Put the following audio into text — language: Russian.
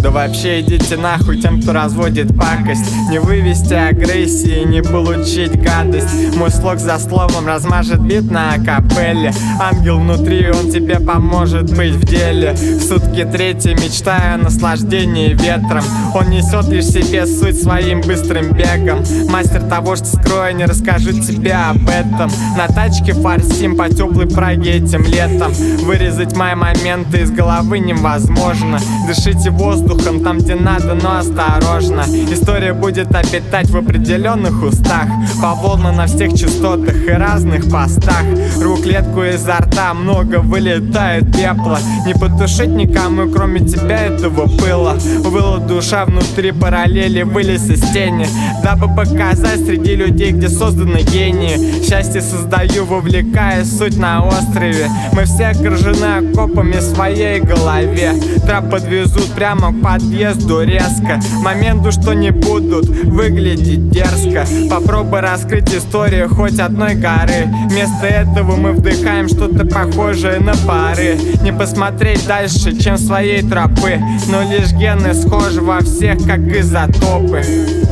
Да вообще идите нахуй тем, кто разводит пакость. Не вывести агрессии, не получить гадость. Мой слог за словом размажет бит на акапелле. Ангел внутри, он тебе поможет быть в деле. В сутки третий мечтаю о наслаждении ветром. Он несет лишь в себе суть своим быстрым бегом. Мастер того, что скрою, не расскажу тебе об этом. На тачке форсим по теплой Праге этим летом. Вырезать мои моменты из головы невозможно. Дышите воздухом там, где надо, но осторожно. История будет обитать в определенных устах, по волнам на всех частотах и разных постах. Рву клетку изо рта, много вылетает пепла. Не потушить никому, кроме тебя, этого пыла. Выла душа внутри параллели, вылез из тени, дабы показать среди людей, где созданы гении. Счастье создаю, вовлекая суть на острове. Мы все окружены окопами в своей голове. Трап подвезут прямо к подъезду резко. Моменты, что не будут выглядеть дерзко. Попробуй раскрыть историю хоть одной горы. Вместо этого мы вдыхаем что-то похожее на пары. Не посмотреть дальше, чем своей тропы, но лишь гены схожи во всех, как изотопы.